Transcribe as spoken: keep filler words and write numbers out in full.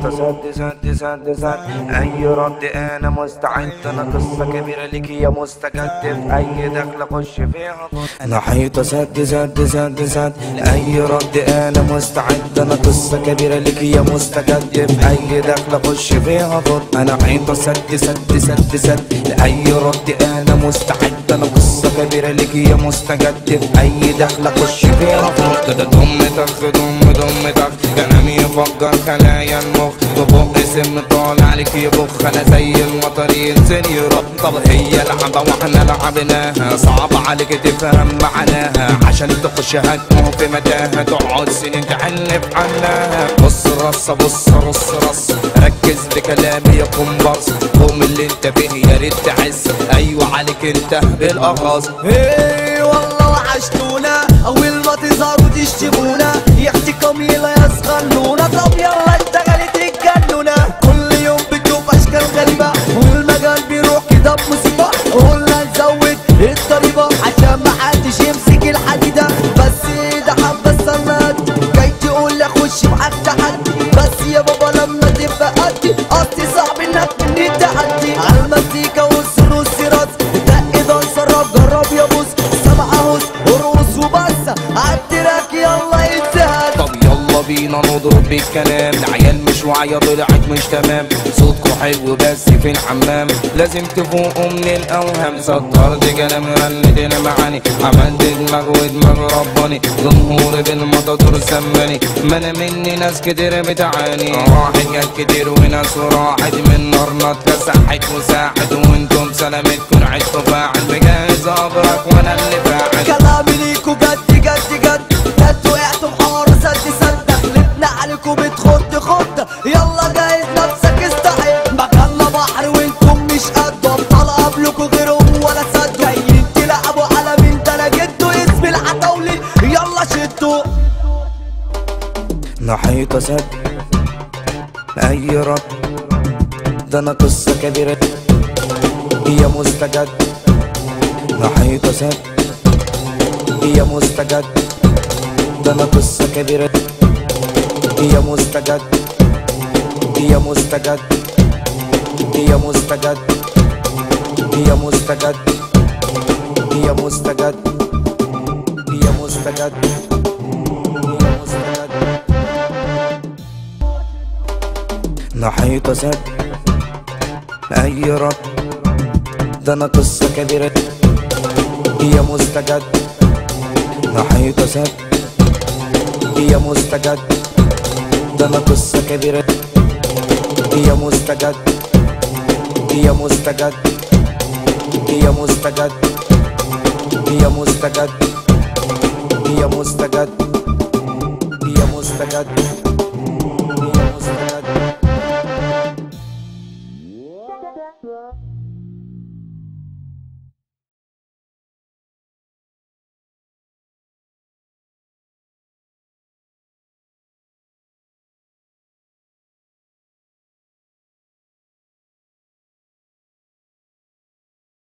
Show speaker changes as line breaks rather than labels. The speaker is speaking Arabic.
محيطة سد سد سد سد أي رد أنا مستعد، أنا قصة كبيرة ليك يا مستجد، في أي دخلة خش فيها محيطة سد سد سد سد أي رد أنا مستعد، أنا قصة كبيرة ليك يا مستجد، في أي دخلة خش فيها فرد. أنا حيطة سد سد سد سد لأي رد أنا مستعد، أنا قصة كبيرة ليك يا مستجد، في أي دخلة خش فيها فرد. دم طخ دم دم طخ كلامي يفجر خلايا المخ، ببق سم طالع عليك يبخ، أنا زي المطر ينزل يرق. طب هي لعبة واحنا لعبناها، صعب عليك تفهم معناها، عشان تخش هتموت في متاهة، تقعد سنين تحلف عنها. بص رصة بص رص رص ركز بكلامي يا كومبارس، قوم اللي انت فيه يا ريت تعز، ايوه عليك انت بالاخص.
ايه والله وحشتونا، اول ما تظهروا تشتمونا، يحتكم يلا يسخنونا. طب يلا اشتغلت الجنونة، كل يوم بتشوف اشكال غريبة، والمجال بيروح كده بمصيبة. قلنا نزود الضريبة عشان محدش يمسك الحديدة، بس ده حبة السنات جاي تقول لي اخش معاك تحدي، بس يا بابا لما تبقى قدي قصدي صعب انك مني تحدي. عالمزيكا والسر والسيرات دق دانسر راب جرب يا بوس، سمع هوس ورقص وبس عالتراك يلا يتزهد.
طب يلا بينا نضرب بالكلام، العيال مش واعية طلعت مش تمام، صوتكوا حلو بس في الحمام لازم تفوقوا من الاوهام. سطرت كلامي رنت المعاني، عملت دماغ ودماغ رباني، جمهوري بالمطاطور سماني، ما انا مني ناس كتير بتعاني. راحت جت كتير وناس وراحت، من نارنا اتلسحت وساحت، وانتم سلامتكم عدتوا فاعل، بجهز ابرك وانا اللي فاعل.
كلامي ليكوا جد جد جد جد، وقعتوا بحوار سد سد، دخلتنا عليكوا بتخد خد، يلا جاهز نفسك استعد. مكاننا بحر وانتم مش قد، ابطال قبلكوا غيرهم ولا سد، جايين تلعبوا على مين ده انا جدو اسم العتاولي، يلا شدوا.
محيطة سد أي رد، ده أنا قصة كبيرة يا مستجد. محيطة سد يا مستجد، ده أنا قصة كبيرة يا مستجد يا مستجد يا مستجد يا مستجد يا مستجد يا مستجد يا مستجد. محيطة سد أي رد، ده أنا قصة كبيرة يا مستجد. محيطة سد يا مستجد، ده أنا قصة كبيرة يا مستجد يا مستجد يا مستجد يا مستجد يا مستجد يا مستجد.